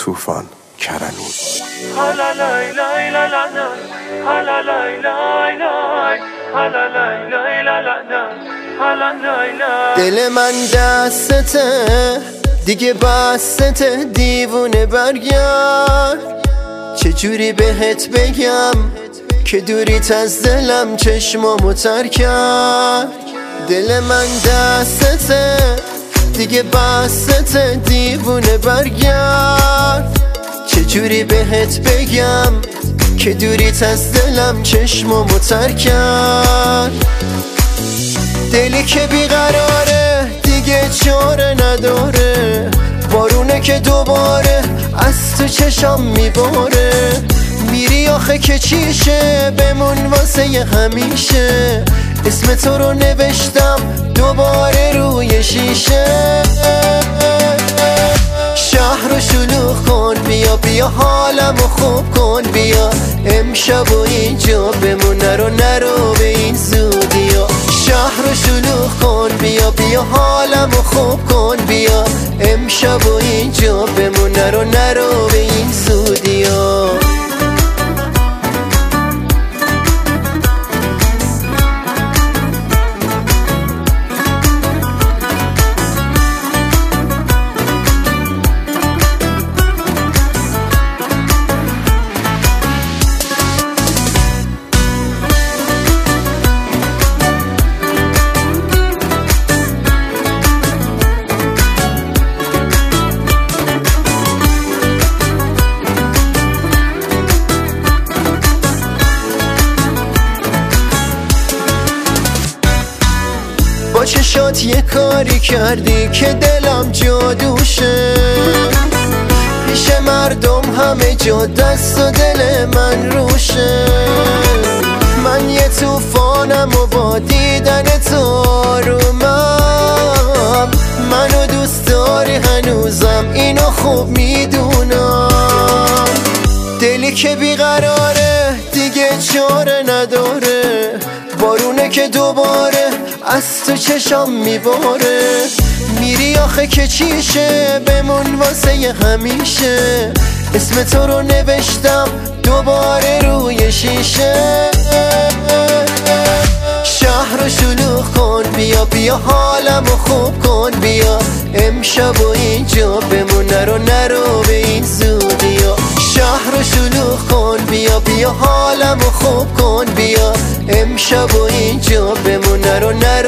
طوفان کرنون. دل من دستته دیگه بسته، دیوونه برگرد. چجوری بهت بگم که دوریت از دلم چشمامو تر کرد. دل من دستته دیگه بسته، دیوونه برگرد. چجوری بهت بگم که دوریت از دلم چشمامو تر کرد. دلی که بیقراره دیگه چاره نداره، بارونه که دوباره از تو چشام میباره. میری آخه که چیشه بمون واسه همیشه، اسم تو رو نوشتم دوباره روی شیشه. شهر رو شلوغ کن، بیا بیا حالمو خوب کن، بیا امشب و اینجا بمون، نرو به این زودیا. شهر رو شلوغ کن، بیا بیا حالمو خوب کن، بیا امشب و اینجا بمون، نرو به این زودیا. با چشات یه کاری کردی که دلم جادوشه، پیش مردم همه جا دست و دل من روشه. من یه طوفانم و با دیدن تو آرومم، منو دوست داری هنوزم اینو خوب میدونم. دلی که بیقراره دیگه چاره نداره، بارونه که دوباره از تو چشام میباره. میری آخه که چیشه بمون واسه همیشه، اسم تو رو نوشتم دوباره روی شیشه. شهر رو شلوغ کن، بیا بیا حالمو خوب کن، بیا امشب و اینجا بمون، نرو به این زودیا. شهر رو شلوغ کن، بیا بیا حالمو خوب کن، بیا امشب و اینجا بمون، نرو